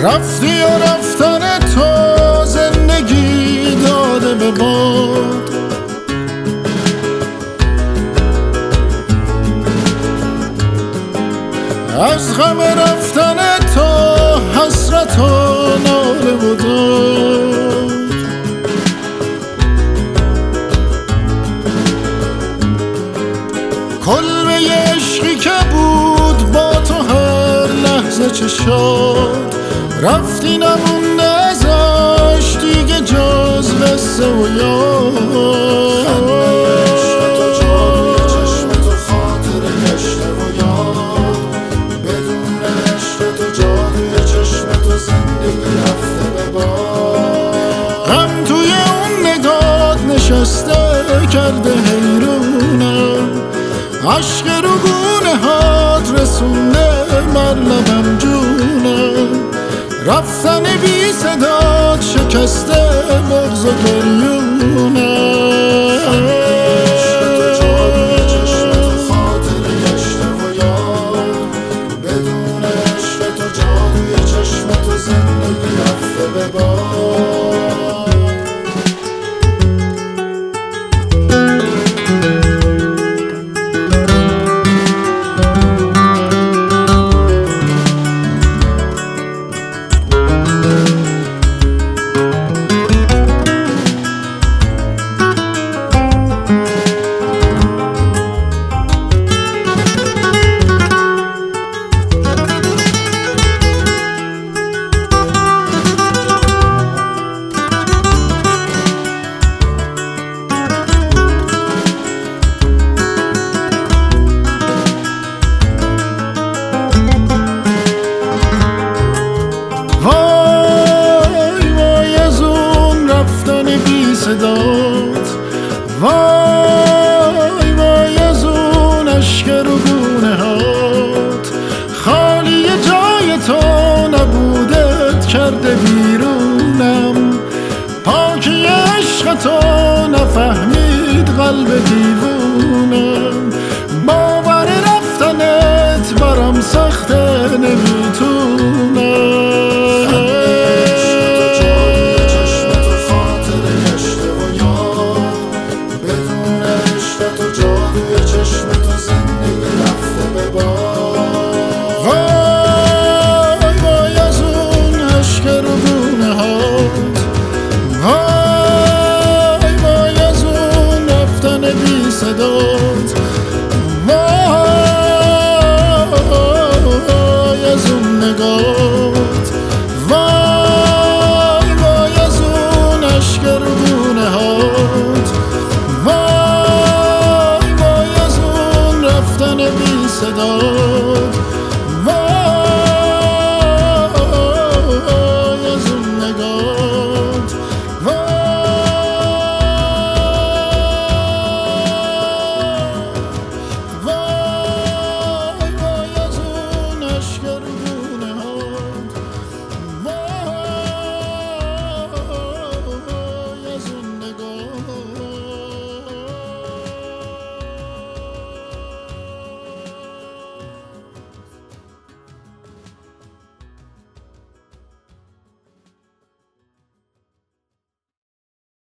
رفتی و رفتن تو زندگی داده به باد. از غم رفتن تو حسرت و ناله و داد. کلبه عشقی که بود با تو هر لحظه چه شاد، رفتی نمونده ازش دیگه جز قصه و یاد. تو جادوی چشم تو خاطر گشته و یاد، بدون عشق تو جادوی چشم تو زندگی رفته به باد. غم توی اون نگات نشسته کرده حیرونم، عشق رو گونه هات رسونده بر لبم جونم. رفتن بی صدات شکسته بغض و گریونم. تو جادوی چشم تو خاطر گشته و یاد، بدون عشق تو جادوی چشم تو زندگی رفته به باد. صدات وای وای از اون عشق رو گونه هات، خالی جای تو نبودت کرده بیرونم. پاکی عشق تو نفهمید قلب دیوونم، باور رفتنت برام سخته نمیتونم. صدات وای از اون نگات، وای وای از اون عشق رو گونه هات، وای وای از اون رفتن بی صدات.